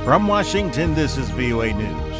From Washington, this is VOA News.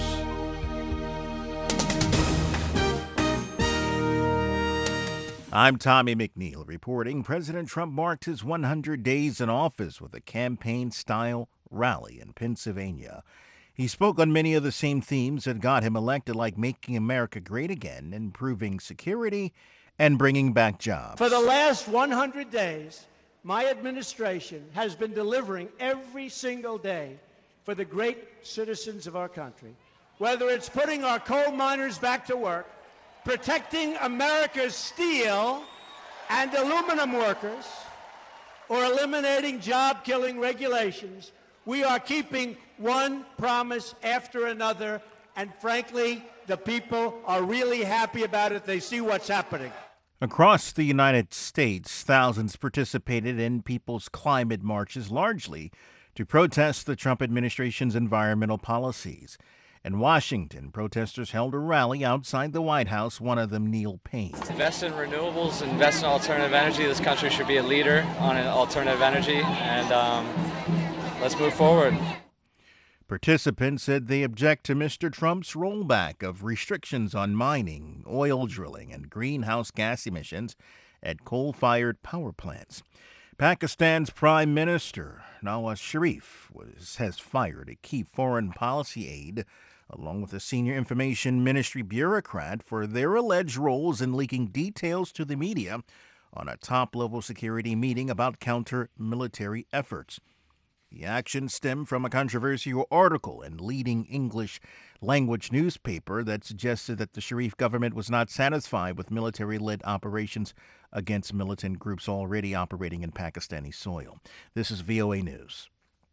I'm Tommy McNeil reporting. President Trump marked his 100 days in office with a campaign-style rally in Pennsylvania. He spoke on many of the same themes that got him elected, like making America great again, improving security, and bringing back jobs. For the last 100 days, my administration has been delivering every single day for the great citizens of our country, whether it's putting our coal miners back to work, protecting America's steel and aluminum workers, or eliminating job-killing regulations. We are keeping one promise after another, and frankly, the people are really happy about it. They see what's happening. Across the United States, thousands participated in people's climate marches, largely to protest the Trump administration's environmental policies. In Washington, protesters held a rally outside the White House, one of them Neil Payne. Invest in renewables, invest in alternative energy. This country should be a leader on alternative energy, and let's move forward. Participants said they object to Mr. Trump's rollback of restrictions on mining, oil drilling, and greenhouse gas emissions at coal-fired power plants. Pakistan's Prime Minister Nawaz Sharif has fired a key foreign policy aide, along with a senior information ministry bureaucrat, for their alleged roles in leaking details to the media on a top-level security meeting about counter-military efforts. The action stemmed from a controversial article in leading English-language newspaper that suggested that the Sharif government was not satisfied with military-led operations against militant groups already operating in Pakistani soil. This is VOA News.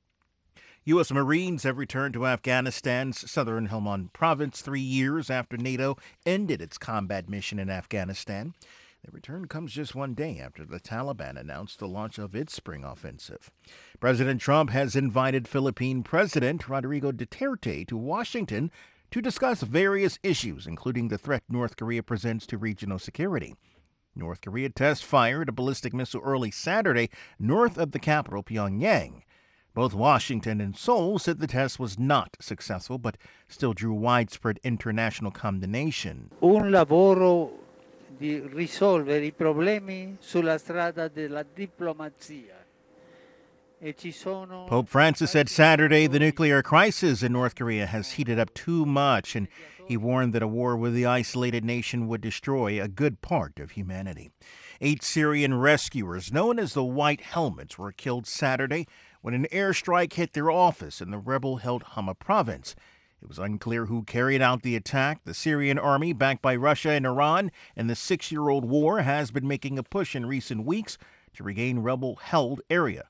U.S. Marines have returned to Afghanistan's southern Helmand province 3 years after NATO ended its combat mission in Afghanistan. The return comes just one day after the Taliban announced the launch of its spring offensive. President Trump has invited Philippine President Rodrigo Duterte to Washington to discuss various issues, including the threat North Korea presents to regional security. North Korea test-fired a ballistic missile early Saturday north of the capital, Pyongyang. Both Washington and Seoul said the test was not successful, but still drew widespread international condemnation. Un lavoro di risolvere I problemi sulla strada della diplomazia. Pope Francis said Saturday the nuclear crisis in North Korea has heated up too much, and he warned that a war with the isolated nation would destroy a good part of humanity. 8 Syrian rescuers, known as the White Helmets, were killed Saturday when an airstrike hit their office in the rebel-held Hama province. It was unclear who carried out the attack. The Syrian army, backed by Russia and Iran in the 6-year-old war, has been making a push in recent weeks to regain rebel-held area.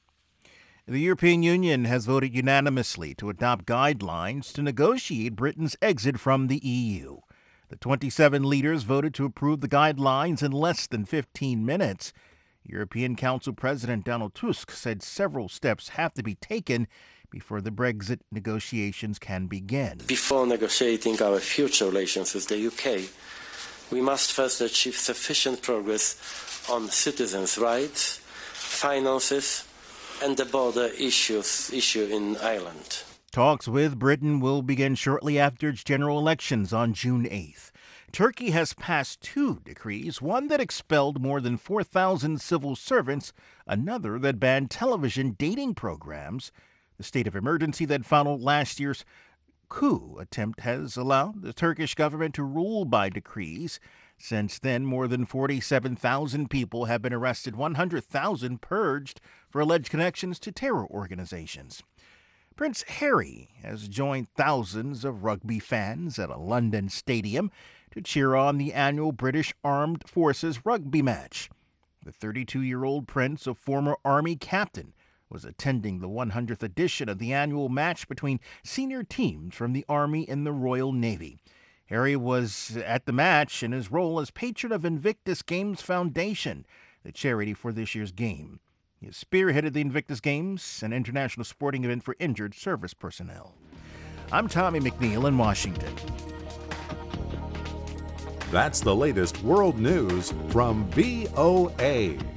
The European Union has voted unanimously to adopt guidelines to negotiate Britain's exit from the EU. The 27 leaders voted to approve the guidelines in less than 15 minutes. European Council President Donald Tusk said several steps have to be taken before the Brexit negotiations can begin. Before negotiating our future relations with the UK, we must first achieve sufficient progress on citizens' rights, finances, and the border issue in Ireland. Talks with Britain will begin shortly after its general elections on June 8th. Turkey has passed 2 decrees, one that expelled more than 4,000 civil servants, another that banned television dating programs. The state of emergency that followed last year's coup attempt has allowed the Turkish government to rule by decrees. Since then, more than 47,000 people have been arrested, 100,000 purged for alleged connections to terror organizations. Prince Harry has joined thousands of rugby fans at a London stadium to cheer on the annual British Armed Forces rugby match. The 32-year-old prince, a former Army captain, was attending the 100th edition of the annual match between senior teams from the Army and the Royal Navy. Harry was at the match in his role as patron of Invictus Games Foundation, the charity for this year's game. He has spearheaded the Invictus Games, an international sporting event for injured service personnel. I'm Tommy McNeil in Washington. That's the latest world news from VOA.